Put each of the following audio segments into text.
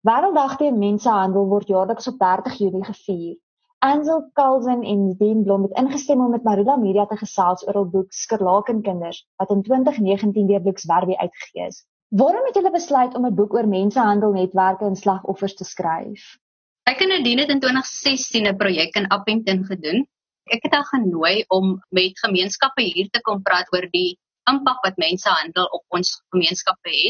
Wêrelddag teen Mensenhandel word jaarliks op 30 Junie gevier. Ansel Carlson en Dean Blom het ingestem om met Marula Media te gesels oor hul boek Skerlakenkinders, wat in 2019 deur Lux Werby uitgegee is. Waarom het julle besluit om 'n boek oor mensenhandelnetwerke en slagoffers te skryf? Ek en Nadine het in 2016 'n projek in Appington gedoen. Ek het haar genooi om met gemeenskappe hier te kom praat oor die impak wat mensenhandel op ons gemeenskappe het.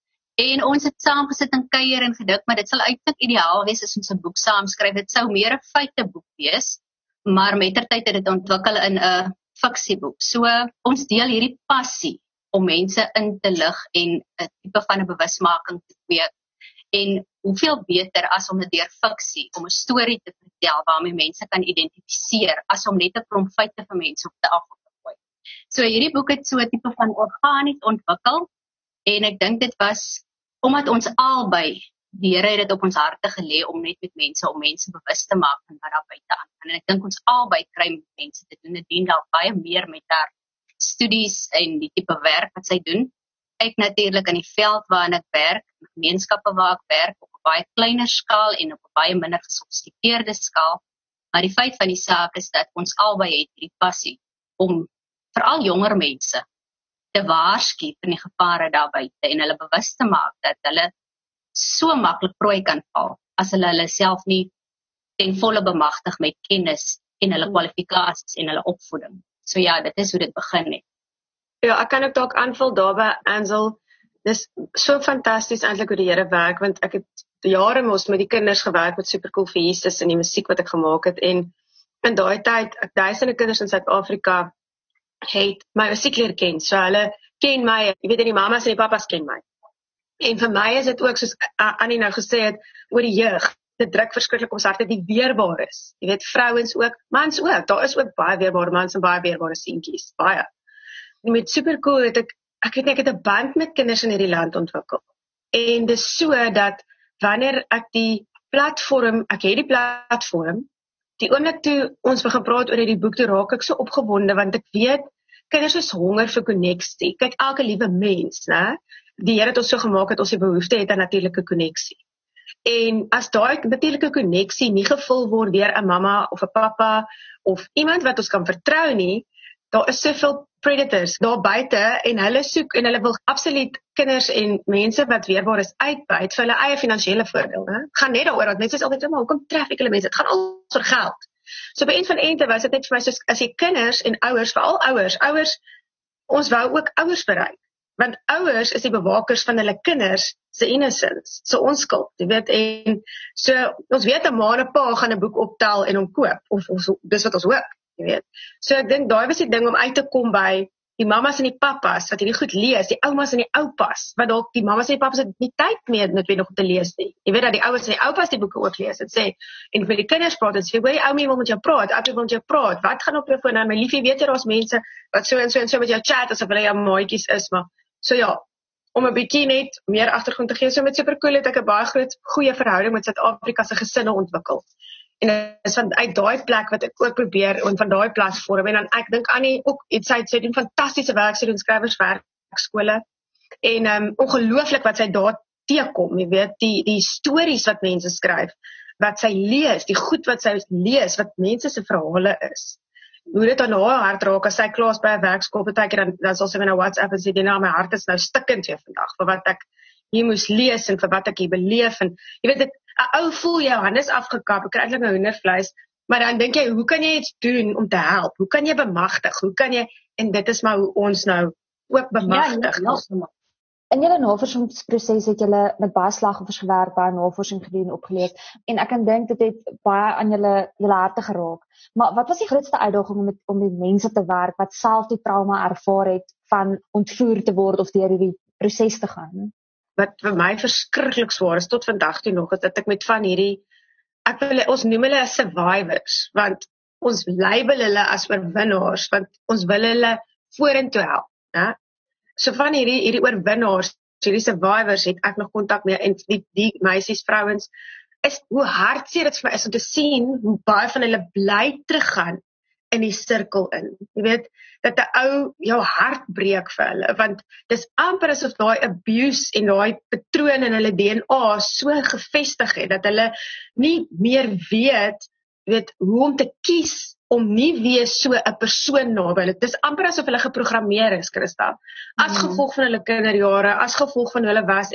En ons het saam gesit en kuier en gedink, maar dit sal eintlik ideaal wees as ons 'n boek saam skryf. Dit sou meer 'n feiteboek wees, maar mettertyd het dit ontwikkel in 'n fiksieboek. So ons deel hierdie passie om mense in te lig en 'n tipe van 'n bewusmaking te kweek. En hoeveel beter as om dit deur fiksie, om 'n storie te vertel waarmee mense kan identifiseer, as om net 'n klomp feite vir mense op te gooi. So hierdie boek het so 'n tipe van organies ontwikkel, en ek dink dit was omdat ons albei, die Here het dit op ons harte gelê om net met mense, om mense bewus te maak van wat daar buite aangaan. En ek dink ons albei kry met mense te doen. Dit dien dalk baie meer met haar studies en die tipe werk wat sy doen. Ek natuurlik in die veld waarin ek werk, in gemeenskappe waar ek werk, op 'n baie kleiner skaal en op 'n baie minder gesofistikeerde skaal. Maar die feit van die saak is dat ons albei het hierdie passie om veral jonger mense te waarsku van die gevare daar buite en hulle bewus te maak dat hulle so maklik prooi kan val as hulle self nie ten volle bemagtig met kennis en hulle kwalifikasies en hulle opvoeding. So ja, dit is hoe dit begin het. Ja, ek kan ook dalk aanvul daarby, Ansel. Dis so fantasties eintlik hoe die Here werk, want ek het jare mos met die kinders gewerk met Supercool vir Jesus en die musiek wat ek gemaak het, en in daai tyd, duisende kinders in Suid-Afrika het my musiek leer ken, so hulle ken my, jy weet, en die mamas en die papas ken my. En vir my is dit ook, soos Annie nou gesê het, oor die jeug, dit druk verskriklik ons harte, die weerbaar is. Jy weet, vrouens ook, mans ook, daar is ook baie weerbare mans en baie weerbare seentjies, baie. Met Supercool het ek het 'n band met kinders in hierdie land ontwikkel. En dis so dat wanneer ek het die platform, die oomblik toe ons begin praat oor hierdie boek, toe raak ek so opgewonde, want ek weet, kinders is honger vir koneksie. Kyk, elke liewe mens, né? Die Here het ons so gemaak dat ons die behoefte het aan natuurlike koneksie. En as daai natuurlike koneksie nie gevul word deur 'n mamma of 'n pappa of iemand wat ons kan vertrou nie, daar is soveel predators daar buite en hulle soek en hulle wil absoluut kinders en mense wat weerbaar is uitbuit vir hulle eie finansiële voordeel, né? Gaan net daaroor dat mense is altyd maar hoekom tref ek hulle mense? Dit gaan al oor geld. So by een van ente was dit net vir my soos as jy kinders en ouers, veral ouers, ons wou ook ouers bereik. Want ouers is die bewakers van hulle kinders se innocence, se onskuld, jy weet, en so ons weet 'n ma en 'n pa gaan 'n boek optel en hom koop of dis wat ons hoop, jy weet. So ek dink daai was die ding om uit te kom by die mamas en die papas wat hierdie goed lees, die oumas en die oupas, wat dalk die mamas en die papas het nie tyd meer noodwendig om te lees nie. Jy weet dat die ouers en die oupas die boeke ook lees en sê, en vir die kinders praat en sê, hoor die oumie wil met jou praat, oupa wil met jou praat, wat gaan op jou foon aan, my liefie, weet jy, daar's mense wat so en so met jou chat, asof hulle jou maatjies is, maar, so ja, om 'n bietjie net meer agtergrond te gee, so met Supercool het ek 'n baie goeie verhouding met Suid-Afrika se gesinne ontwikkel. En dit is van uit daai plek wat ek ook probeer, en van daai platform, en dan ek dink Annie ook, sy doen fantastiese werk, sy doen skrywerswerkskole, en ongelooflik wat sy daar teekom, jy weet, die stories wat mense skryf, wat sy lees, die goed wat sy lees, wat mense se verhale is. Hoe dit aan haar hart raak, as sy klaas by 'n werkskool beteken, dan sal sy my nou WhatsApp en sê, "Dina, my hart is nou stikkend hier vandag, vir wat ek hier moes lees, en vir wat ek hier beleef, en jy weet, 'n ou voel jou handes afgekap, ek kry eintlik nou hoendervleis, maar dan dink jy, hoe kan jy iets doen om te help, hoe kan jy bemagtig, hoe kan jy, en dit is maar hoe ons nou ook bemagtig. Ja. In julle navorsingsproses het julle met baie slagoffers gewerk, baie navorsing gedoen, opgeleer, en ek kan dink dit het baie aan julle harte geraak. Maar wat was die grootste uitdaging om met mense te werk wat self die trauma ervaar het van ontvoer te word of deur hierdie proses te gaan? Wat vir my verskriklik swaar is tot vandag toe nog, is dat ek met van hierdie, ons noem hulle as survivors, want ons label hulle as oorwinnaars, want ons wil hulle vorentoe help, né? So van hierdie oorwinnaars, hierdie survivors, het ek nog kontak mee, en die meisies, vrouens, is hoe hartseer dit vir my is om te sien, hoe baie van hulle bly teruggaan, in die sirkel in. Jy weet, dat 'n ou jou hart breek vir hulle, want dis amper asof daai abuse en daai patroon in hulle DNA so gevestig het, dat hulle nie meer weet hoe om te kies om nie weer so 'n persoon naby hulle. Dis amper asof hulle geprogrammeer is, Christa, as gevolg van hulle kinderjare, as gevolg van hulle was,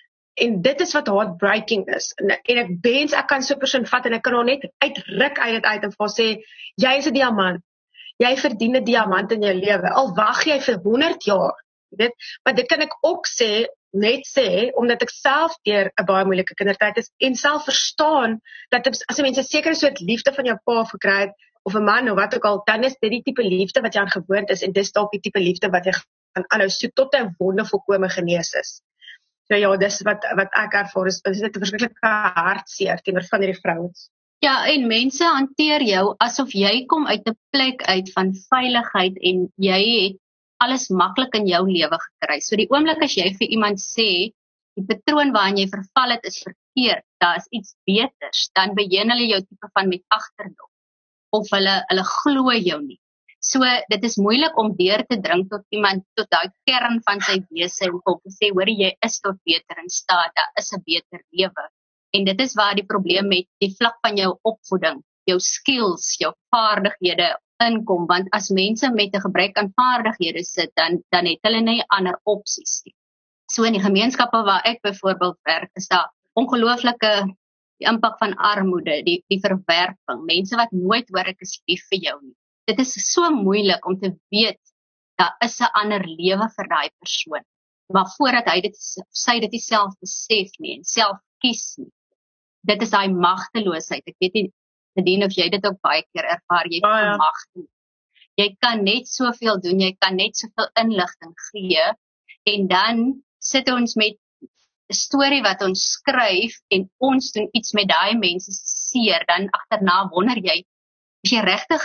en dit is wat heartbreaking is. En ek wens ek kan so 'n persoon vat en ek kan hom net uitruk uit dit uit en vir sê, jy is 'n diamant. Jy verdien 'n diamant in jou lewe. Al wag jy vir 100 jaar, weet? Maar dit kan ek ook net sê omdat ek self deur 'n baie moeilike kindertyd is en self verstaan dat as 'n mens 'n sekere soort liefde van jou pa gekry het of 'n man of wat ook al, dan is dit die tipe liefde wat jy aan gewoond is en dis dalk die tipe liefde wat jy gaan aanhou soek tot 'n wonde volkome genees is. So ja, dis wat ek ervaar is dit 'n verskriklike hartseer teenoor van hierdie vrouens. Ja, en mense hanteer jou asof jy kom uit 'n plek uit van veiligheid en jy het alles maklik in jou lewe gekry. So die oomblik as jy vir iemand sê, die patroon waarin jy verval het is verkeerd, daar is iets beters, dan begin hulle jou tipe van met agterdog. Of hulle glo jou nie. So dit is moeilik om deur te dring tot iemand, tot daai kern van sy wese en om te sê, hoor jy is tot beter in staat, daar is 'n beter lewe. En dit is waar die probleem met die vlak van jou opvoeding, jou skills, jou vaardighede inkom, want as mense met 'n gebrek aan vaardighede sit, dan het hulle nie ander opsies nie. So in die gemeenskappe waar ek byvoorbeeld werk, is daar ongelooflike die impak van armoede, die verwerping, mense wat nooit hoor ek is lief vir jou nie. Dit is so moeilik om te weet, daar is 'n ander lewe vir daai persoon, maar voordat sy dit self besef nie en self kies nie. Dit is daai magteloosheid. Ek weet nie, Nadine, of jy dit ook baie keer ervaar, jy voel magteloos. Jy kan net soveel doen, jy kan net soveel inligting gee, en dan sit ons met 'n storie wat ons skryf, en ons doen iets met daai mense se seer, dan agterna wonder jy, is jy regtig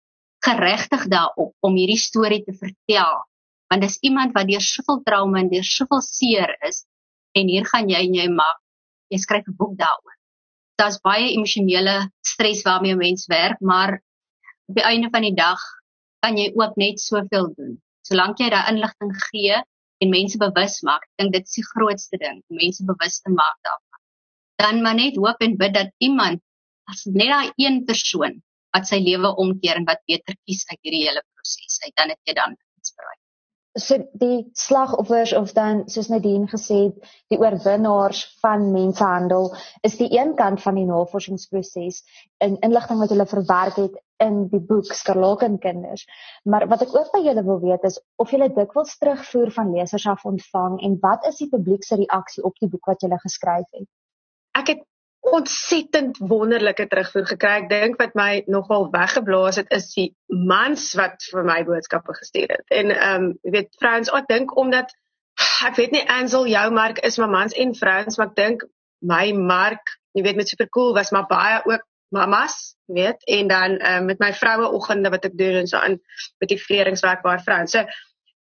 geregtig daarop om hierdie storie te vertel? Want dis iemand wat deur soveel trauma en deur soveel seer is, en hier gaan jy maak, jy skryf 'n boek daaroor. Daar's baie emosionele stres waarmee 'n mens werk, maar op die einde van die dag kan jy ook net soveel doen. Solank jy daai inligting gee en mense bewus maak, ek dink dit is die grootste ding, om mense bewus te maak daarvan. Dan maar net hoop en bid dat iemand, as net daai een persoon, wat sy lewe omkeer en wat beter kies uit hierdie hele proses uit, dan het jy dan iets bereik. So die slagoffers, of dan, soos Nadine gesê het, die oorwinnaars van mensenhandel, is die een kant van die navorsingsproses, in inligting wat hulle verwerk het in die boek Skarlakenkinders. Maar wat ek ook by julle wil weet is, of julle dikwels terugvoer van lesers af ontvang, en wat is die publiek se reaksie op die boek wat julle geskryf het? Ek het ontsettend wonderlike terugvoer gekry. Ek dink wat my nogal weggeblaas het, is die mans wat vir my boodskappe gestuur het. En jy weet, vrouens, ek dink omdat, ek weet nie, Ansel, jou mark is maar mans en vrouens, maar ek dink my mark, jy weet, met Supercool was maar baie ook mamas, jy weet, en dan met my vroueoggende wat ek doen en so aan met die vrederingswerk waar vrouens. So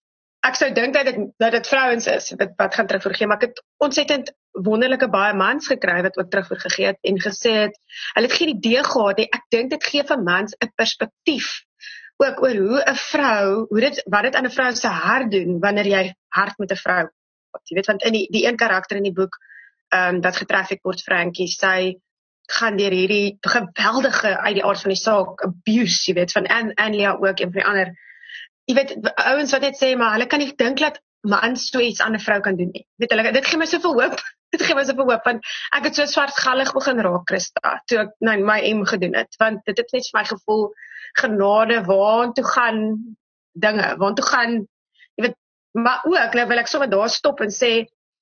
ek sou dink dat dit vrouens is wat gaan terugvoer gee, maar ek het ontsettend wonderlike baie mans gekry wat ook terugvoer gegee het en gesê het, hulle het geen idee gehad, ek dink dit gee vir mans 'n perspektief ook oor hoe 'n vrou, wat dit aan 'n vrou se hart doen wanneer jy hard met 'n vrou. Jy weet, want in die een karakter in die boek dat getraffic word, Frankie, sy gaan deur hierdie geweldige uit die aard van die saak abuse, jy weet, van Anlia ook en van die ander. Jy weet, ouens wat net sê, maar hulle kan nie dink dat mans so iets aan 'n vrou kan doen nie. Weet hulle, dit gee my soveel hoop. Dit gee my soveel hoop, want ek het so swartgallig begin raak, Christa, toe ek my M gedoen het, want dit het net vir my gevoel, genade, waantoe gaan dinge, waantoe gaan, jy weet, maar ook, nou wil ek sommer daar stop en sê,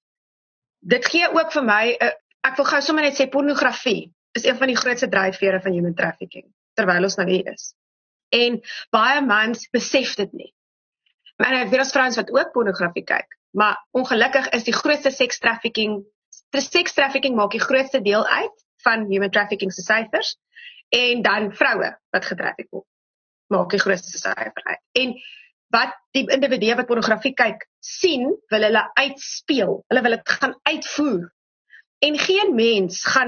dit gee ook vir my, ek wil gou sommer net sê, pornografie is een van die grootste dryfvere van human trafficking, terwyl ons nou hier is. En baie mans besef dit nie. Maar ek weet as vrouens wat ook pornografie kyk, maar ongelukkig is die grootste sex trafficking maak die grootste deel uit van human trafficking se syfers, en dan vroue wat getraffic word, maak die grootste syfer uit. En wat die individue wat pornografie kyk sien, wil hulle uitspeel, hulle wil dit gaan uitvoer. En geen mens gaan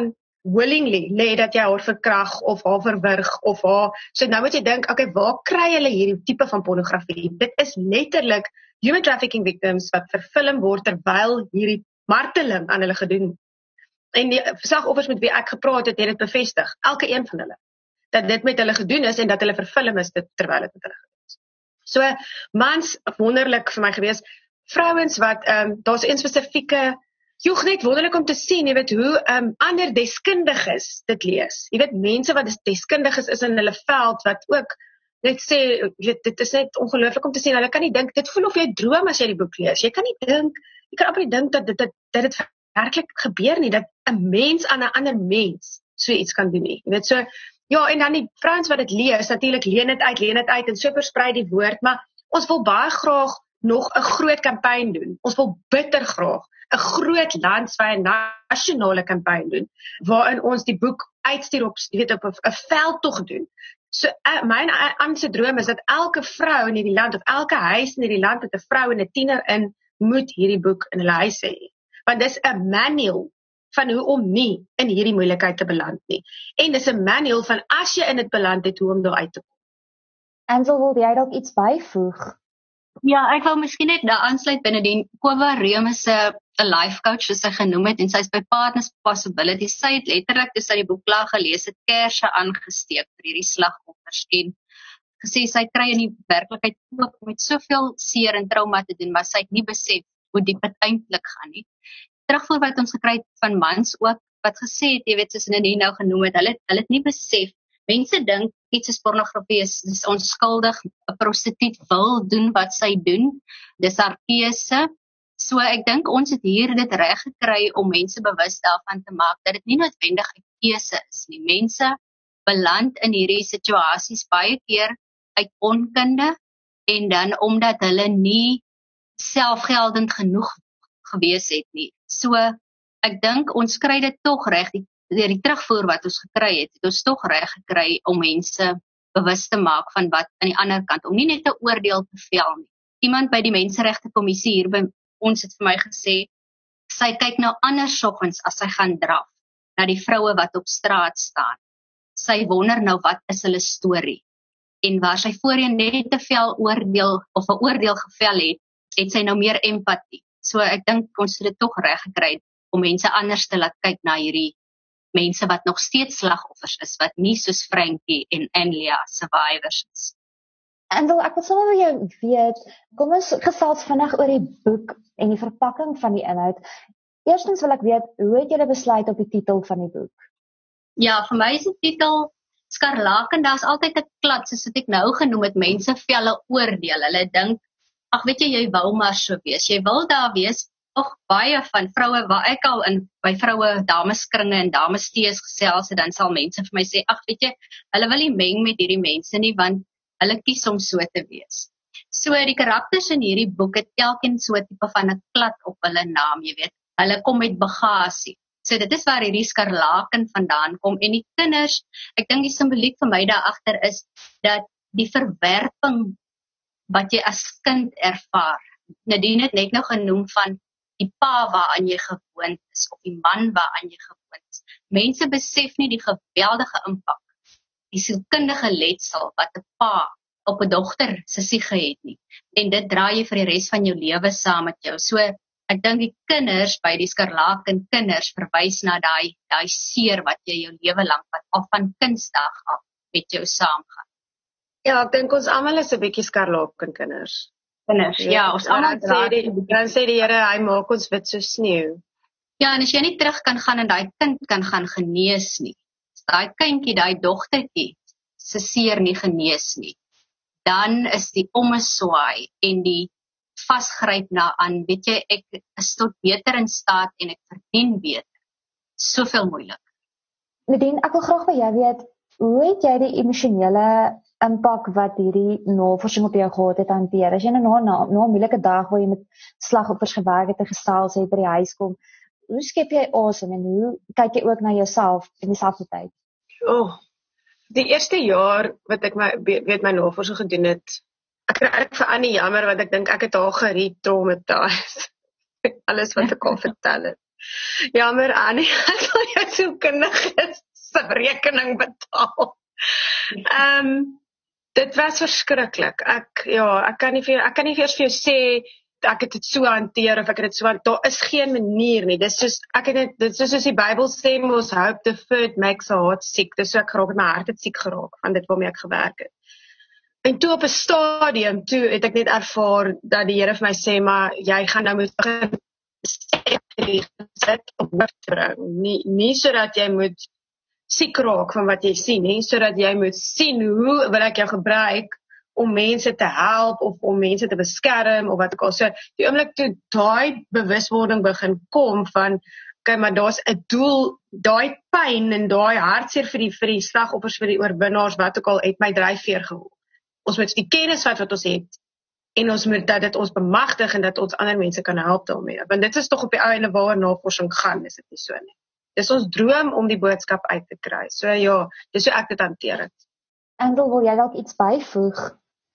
willingly lê dat jy haar verkrag of haar verwrig of haar, so nou moet jy dink, okay, waar kry hulle hierdie tipe van pornografie? Dit is letterlik human trafficking victims wat verfilm word terwyl hierdie marteling aan hulle gedoen. En die slagoffers met wie ek gepraat het dit bevestig, elke een van hulle, dat dit met hulle gedoen is en dat hulle verfilm is terwyl dit met hulle gedoen is. So, mans, wonderlik vir my gewees, vrouens wat, daar's een spesifieke, joeg net wonderlik om te sien, jy weet, hoe ander deskundiges dit lees. Jy weet, mense wat deskundiges is in hulle veld, wat ook, net sê, dit is net ongelooflik om te sien, hulle kan nie dink, dit voel of jy droom as jy die boek lees, jy kan amper nie dink dat dit werklik gebeur nie, dat 'n mens aan 'n ander mens so iets kan doen nie. Jy weet, so, ja, en dan die vrouens wat dit lees, natuurlik leen dit uit, en so versprei die woord, maar ons wil baie graag nog 'n groot kampanje doen. Ons wil bitter graag 'n groot landwyse nasionale kampanje doen, waarin ons die boek uitstuur op 'n veldtog doen. So, my aanse droom is dat elke vrou in hierdie land, of elke huis in hierdie land met 'n vrou en 'n tiener in, moet hierdie boek in hulle huis hê. Want dis 'n manual van hoe om nie in hierdie moeilikheid te beland nie. En dis 'n manual van as jy in dit beland het, hoe om daar uit te kom. Ansel, wil jy dalk iets byvoeg? Ja, ek wil miskien net daar aansluit binne die Kova Reum is 'n life coach, soos sy genoem het, en sy is by Partners Possibility. Sy het letterlik, toe sy die boek klaar gelees het, kersse aangesteek vir hierdie slagoffers en gesê sy kry in die werklikheid ook met soveel seer en trauma te doen, maar sy het nie besef hoe diep dit eintlik gaan nie. Terugvoer wat ons gekry het van mans ook, wat gesê het, jy weet, soos Nadine nou genoem het, hulle het nie besef. Mense dink iets is pornografie is onskuldig, 'n prostituut wil doen wat sy doen, dis haar keuse. So ek dink ons het hier dit reg gekry om mense bewus daarvan te maak dat dit nie noodwendig 'n keuse is nie. Mense beland in hierdie situasies baie keer uit onkunde en dan omdat hulle nie selfgeldend genoeg gewees het nie. So ek dink ons kry dit tog reg, die terugvoer wat ons gekry het ons tog reg gekry om mense bewus te maak van wat aan die ander kant, om nie net 'n oordeel te vel nie. Iemand by die Menseregte Kommissie hier by ons het vir my gesê, sy kyk nou anders soggens as sy gaan draf, na die vroue wat op straat staan. Sy wonder nou wat is hulle storie. En waar sy voorheen net te veel oordeel of 'n oordeel gevel het sy nou meer empatie. So ek dink ons het dit tog reg gekry om mense anders te laat kyk na hierdie mense wat nog steeds slagoffers is, wat nie soos Frankie en Anlia survivors is. En wil ek wil sommer by jou weet, kom ons gesels vinnig oor die boek en die verpakking van die inhoud. Eerstens wil ek weet, hoe het julle besluit op die titel van die boek? Ja, vir my is die titel Skarlaken, daar's altyd 'n klad, soos wat ek nou genoem het, mense velle oordeel. Hulle dink, ag weet jy wou maar so wees. Jy wil daar wees. Baie van vroue waar ek al in by vroue dameskringe en damestees gesels het, dan sal mense vir my sê, ag weet jy, hulle wil nie meng met hierdie mense nie, want hulle kies om so te wees. So die karakters in hierdie boek het elkeen so 'n tipe van 'n klad op hulle naam, jy weet. Hulle kom met bagasie. So dit is waar hierdie skarlaken vandaan kom. En die kinders, ek dink die simboliek vir my daar agter is dat die verwerping wat jy as kind ervaar. Nadine het net nou genoem van die pa waaraan jy gewoond is, of die man waaraan jy gewoond is. Mense besef nie die geweldige impak, die sielkundige letsel wat 'n pa op 'n dogter se siege het nie. En dit draai jy vir die res van jou lewe saam met jou. So ek dink die kinders by die skarlaken kinders verwys na daai seer wat jy jou lewe lank wat al van kindsdag af met jou saamgaan. Ja, ek dink ons almal is 'n bietjie skarlaken kinders. Ja, ons almal dan sê die Here, hy maak ons wit so sneeu. Ja, en as jy nie terug kan gaan en daai kind kan gaan genees nie, daai kindjie, daai dogtertjie se seer nie genees nie, dan is die ommeswaai en die vasgryp na aan, weet jy, ek is tot beter in staat en ek verdien beter. Soveel moeilik. Nadine, ek wil graag by jou weet, hoe het jy die emosionele impak wat hierdie navorsing op jou gehad het hanteer? As jy nou na 'n moeilike dag waar jy met slagoffers gewerk het en gesels het by die huis kom, hoe skep jy asem en hoe kyk jy ook na jouself in dieselfde tyd? Die eerste jaar wat ek my navorsing gedoen het, ek kry eintlik vir Annie jammer, want ek dink ek het haar geretraumatiseer. Alles wat ek al vertel het. Jammer Annie, ek sal jou so kundig rekening betaal. Dit was verskriklik. Ek kan nie vir jou sê ek het dit so hanteer of ek het dit so daar is geen manier nie. Dit is soos die Bybel sê, mos hope deferred makes a heart sick. Dis so ek geraak het my hart het siek geraak van dit waarmee ek gewerk het. En toe op 'n stadium toe het ek net ervaar dat die Here vir my sê, maar jy gaan nou moet begin sit op hoofdbring. Nie sodat jy moet siek raak van wat jy sien, nie sodat jy moet sien hoe wil ek jou gebruik om mense te help of om mense te beskerm of wat ook al. So die oomblik toe daai bewuswording begin kom van okay, maar daar's 'n doel, daai pyn en daai hartseer vir die slagoffers, vir die oorwinnaars, wat ook al, het my dryfveer geword. Ons moet die kennis wat ons het en ons moet dat dit ons bemagtig en dat ons ander mense kan help daarmee. Want dit is tog op die ou ende waar navorsing gaan, is dit nie so nie. Dis ons droom om die boodskap uit te kry. So ja, dis hoe ek dit hanteer het. Andel, wil jy dalk iets byvoeg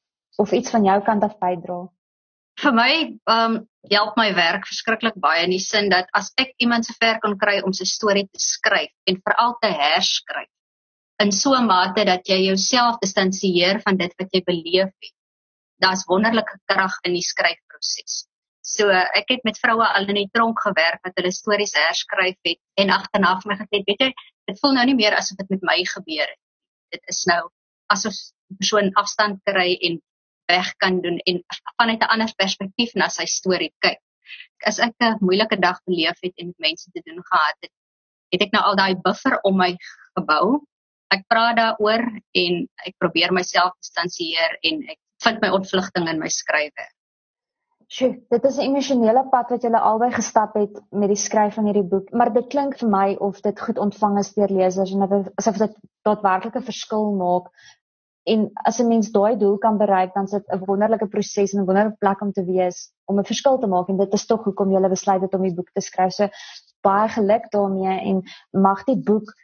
of iets van jou kant af bydra? Vir my help my werk verskriklik baie in die sin dat as ek iemand se ver kon kry om sy storie te skryf en veral te herskryf in so 'n mate dat jy jouself distansieer van dit wat jy beleef het. Daar's wonderlike krag in die skryfproses. So ek het met vroue al in die tronk gewerk wat hulle stories herskryf het en agterna vir my gesê, weet jy, dit voel nou nie meer asof dit met my gebeur het. Dit is nou asof 'n persoon afstand kry en weg kan doen en vanuit 'n ander perspektief na sy storie kyk. As ek 'n moeilike dag beleef het en met mense te doen gehad het, het ek nou al daai buffer om my gebou. Ek praat daaroor en ek probeer myself distansieer en ek vind my ontvlugting in my skrywe. Sjoe, dit is 'n emosionele pad wat julle albei gestap het met die skryf van hierdie boek, maar dit klink vir my of dit goed ontvang is deur lesers en asof dit daadwerklik 'n verskil maak. En as 'n mens daai doel kan bereik, dan is dit 'n wonderlike proses en 'n wonderlike plek om te wees om 'n verskil te maak en dit is tog hoekom jy besluit het om die boek te skryf. So baie geluk daarmee en mag die boek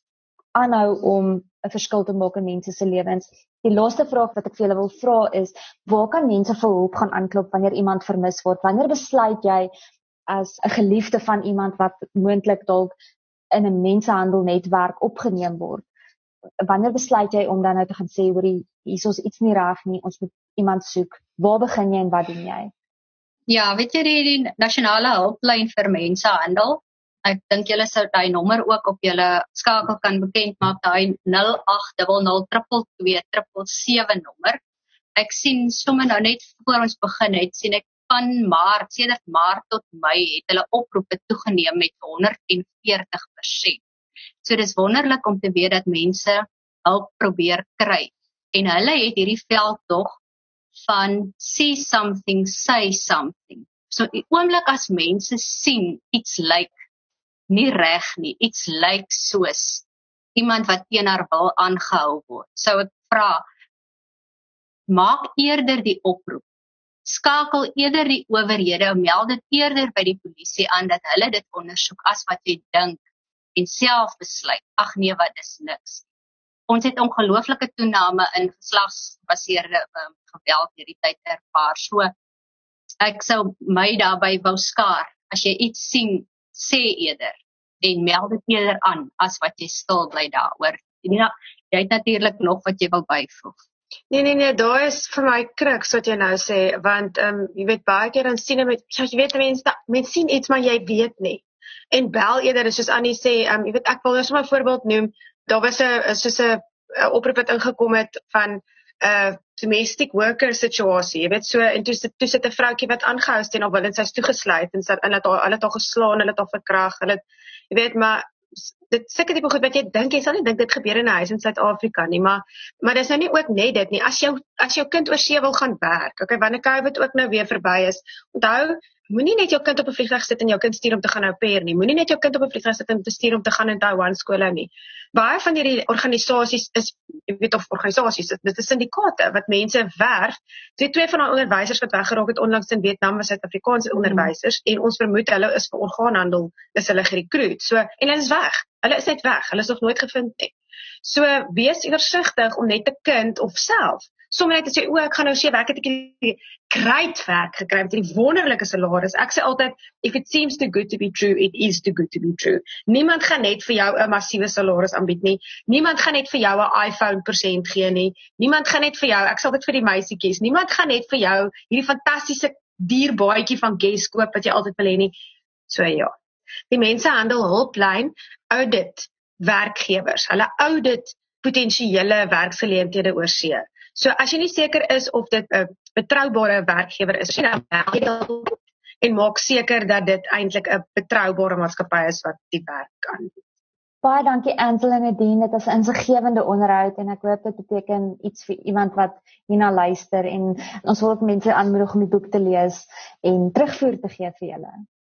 aanhou om 'n verskil te maak in mense se lewens. Die laaste vraag wat ek vir julle wil vra is, waar kan mense vir hulp gaan aanklop wanneer iemand vermis word? Wanneer besluit jy as 'n geliefde van iemand wat moontlik dalk in 'n mensenhandelnetwerk opgeneem word? Wanneer besluit jy om dan nou te gaan sê, hoor, hier is iets nie reg nie, ons moet iemand soek? Waar begin jy en wat doen jy? Ja, weet jy die nasionale hulplyn vir mensenhandel? Ek dink julle sou daai nommer ook op julle skakel kan bekend maak, daai 0800222277 nommer. Ek sien sommer nou net voor ons begin het, sien ek van sedert Maart tot Mei het hulle oproepe toegeneem met 140%. So dis wonderlik om te weet dat mense hulp probeer kry. En hulle het hierdie veldtog van see something, say something. So die oomblik as mense sien iets lyk nie reg nie, iets lyk soos iemand wat teen haar wil aangehou word. So ek vra, maak eerder die oproep. Skakel eerder die owerhede, meld dit eerder by die polisie aan dat hulle dit ondersoek as wat jy dink en self besluit, ag nee, wat is niks. Ons het ongelooflike toename in geslagsgebaseerde geweld hierdie tyd ervaar. So ek sou my daarby wou skaar. As jy iets sien, sê eerder en meld dit eerder aan as wat jy stil bly daaroor. Jy het natuurlik nog wat jy wil byvoeg. Nee, daar is vir my kruks wat jy nou sê, want jy weet baie keer dan sien jy weet mense sien iets maar jy weet nie. En bel eerder, soos Annie sê, jy weet ek wil nou sommer 'n voorbeeld noem. Daar was 'n oproep wat ingekom het van domestic worker situasie, jy weet so, en toe sit 'n vroutjie wat aangehou is teen haar wil en sy's toegesluit en hulle het haar geslaan, hulle het haar verkrag, jy weet, maar dit seker tipe goed wat jy dink, jy sal nie dink dit gebeur in 'n huis in Suid-Afrika nie, maar dis nou nie ook net dit nie, as jou kind oor see wil gaan werk, okay, wanneer COVID ook nou weer verby is, onthou, moenie net jou kind op 'n vliegtuig sit en jou kind stuur om te gaan au pair nie. Moenie net jou kind op 'n vliegtuig sit en te stuur om te gaan in Taiwan skole nie. Baie van hierdie organisasies is, jy weet of organisasies, dit is syndikaate wat mense werf. Twee van daai onderwysers wat weggeraak het onlangs in Vietnam was Suid-Afrikaanse onderwysers en ons vermoed hulle is vir orgaanhandel, is hulle gerekruut. So en hulle is weg. Hulle is net weg. Hulle is nog nooit gevind nie. So wees versigtig om net 'n kind of self sommer net te sê, ek gaan nou sê werk het ek 'n great werk gekry met 'n wonderlike salaris. Ek sê altyd, if it seems too good to be true, it is too good to be true. Niemand gaan net vir jou 'n massiewe salaris aanbied nie. Niemand gaan net vir jou 'n iPhone persent gee nie. Niemand gaan net vir jou, ek sal dit vir die meisietjies, niemand gaan net vir jou hierdie fantastiese dierbaadjie van Guess koop wat jy altyd wil hê nie. So ja. Die mensehandel hulplyn audit werkgewers. Hulle audit potensiële werksgeleenthede oor see. So as jy nie seker is of dit 'n betroubare werkgewer is, en maak seker dat dit eintlik 'n betroubare maatskappy is wat die werk kan. Baie dankie Angela en Nadine, dit was 'n insiggewende onderhoud en ek hoop dit beteken iets vir iemand wat hierna luister en ons wil ook mense aanmoedig om die boek te lees en terugvoer te gee vir julle.